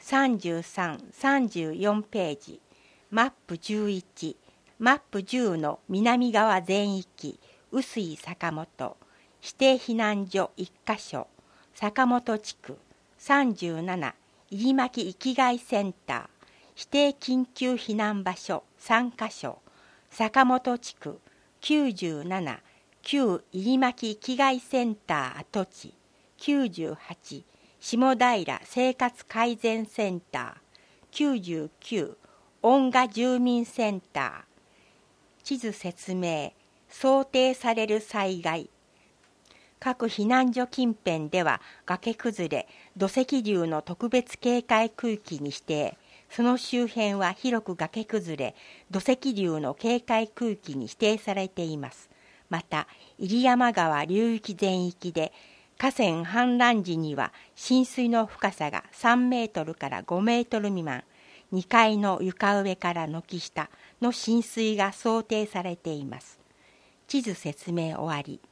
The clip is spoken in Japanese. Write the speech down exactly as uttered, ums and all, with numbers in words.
さんじゅうさん、さんじゅうよんページ、マップじゅういち、マップじゅうの南側全域、臼井坂本、指定避難所いっかしょ、坂本地区、さんじゅうなな、入巻生きがいセンター、指定緊急避難場所さんかしょ、坂本地区、きゅうじゅうなな、旧入巻生きがいセンター跡地、きゅうじゅうはち、下平生活改善センター、きゅうじゅうきゅう、恩賀住民センター。地図説明、想定される災害。各避難所近辺では崖崩れ、土石流の特別警戒区域に指定、その周辺は広く崖崩れ、土石流の警戒区域に指定されています。また、入山川流域全域で、河川氾濫時には浸水の深さがさんメートルからごメートル未満、にかいの床上から軒下の浸水が想定されています。地図説明終わり。